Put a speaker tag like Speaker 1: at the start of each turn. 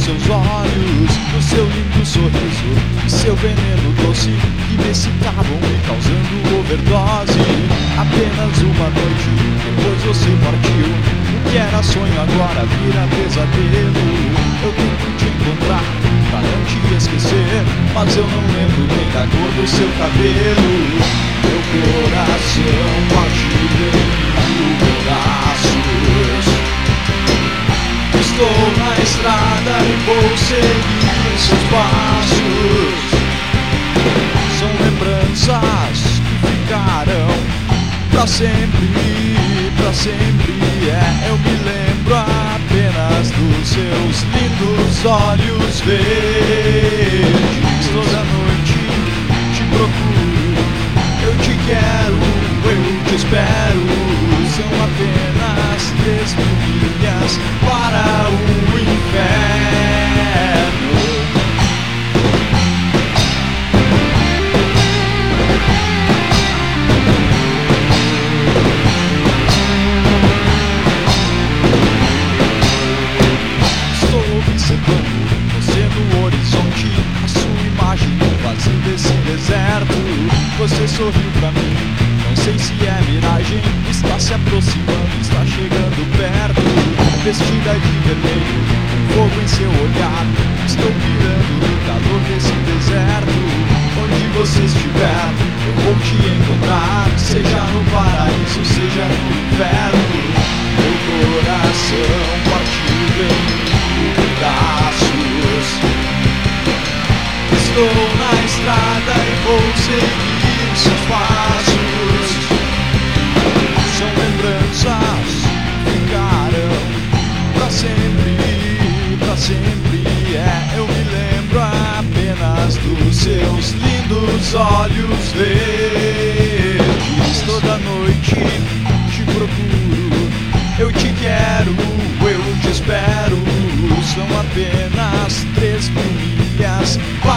Speaker 1: seus olhos, no seu lindo sorriso e seu veneno doce que me excitavam me causando overdose. Apenas uma noite, depois você partiu. O que era sonho agora vira pesadelo. Eu tento te encontrar pra não te esquecer, mas eu não lembro nem da cor do seu cabelo. Meu coração partido em mil pedaços. Estou na estrada e vou seguir seus passos. São lembranças que ficarão pra sempre, pra sempre. Eu me lembro apenas dos seus lindos olhos verdes. Toda noite te procuro, eu te quero, eu te espero. São apenas 3.000 milhas para o inferno. Estou observando você no horizonte, a sua imagem no vazio desse deserto. Você sorriu pra mim, não sei se é miragem. Está se aproximando, está chegando perto. Vestida de vermelho, com fogo em seu olhar. Estou pirando no calor desse deserto. Onde você estiver, eu vou te encontrar. Seja no paraíso, seja no inferno. Meu coração partido em mil pedaços. Estou na estrada e vou seguir seus passos. São lembranças que ficarão pra sempre, pra sempre. Eu me lembro apenas dos seus lindos olhos verdes. Toda noite te procuro, eu te quero, eu te espero. São apenas 3.000 milhas